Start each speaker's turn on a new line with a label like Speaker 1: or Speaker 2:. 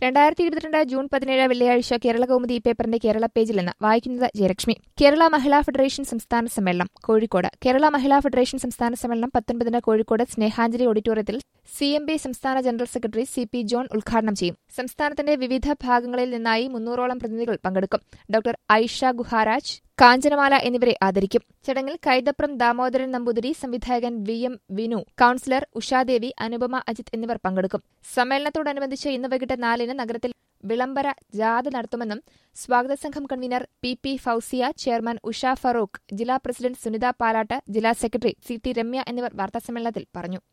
Speaker 1: 2022 June 17 വെള്ളിയാഴ്ച കേരളകൗമുദി പേപ്പറിന്റെ കേരള പേജിൽ നിന്ന് വായിക്കുന്നത് ജയലക്ഷ്മി. കേരള മഹിളാ ഫെഡറേഷൻ സംസ്ഥാന സമ്മേളനം കോഴിക്കോട്. കേരള മഹിളാ ഫെഡറേഷൻ സംസ്ഥാന സമ്മേളനം 19 കോഴിക്കോട് സ്നേഹാഞ്ജലി ഓഡിറ്റോറിയത്തിൽ CMB സംസ്ഥാന ജനറൽ സെക്രട്ടറി CP ജോൺ ഉദ്ഘാടനം ചെയ്യും. സംസ്ഥാനത്തിന്റെ വിവിധ ഭാഗങ്ങളിൽ നിന്നായി 300ഓളം പ്രതിനിധികൾ പങ്കെടുക്കും. ഡോക്ടർ ഐഷ ഗുഹാരാജ്, കാഞ്ചനമാല എന്നിവരെ ആദരിക്കും. ചടങ്ങിൽ കൈതപ്രം ദാമോദരൻ നമ്പൂതിരി, സംവിധായകൻ VM വിനു, കൌൺസിലർ ഉഷാദേവി, അനുപമ അജിത് എന്നിവർ പങ്കെടുക്കും. സമ്മേളനത്തോടനുബന്ധിച്ച് ഇന്ന് വൈകിട്ട് 4-ന് നഗരത്തിൽ വിളംബര ജാഥ നടത്തുമെന്നും സ്വാഗത സംഘം convener PP Fousiya, chairman Usha Farooq, ജില്ലാ പ്രസിഡന്റ് സുനിത പാലാട്ട്, ജില്ലാ സെക്രട്ടറി CT രമ്യ എന്നിവർ വാർത്താസമ്മേളനത്തിൽ പറഞ്ഞു.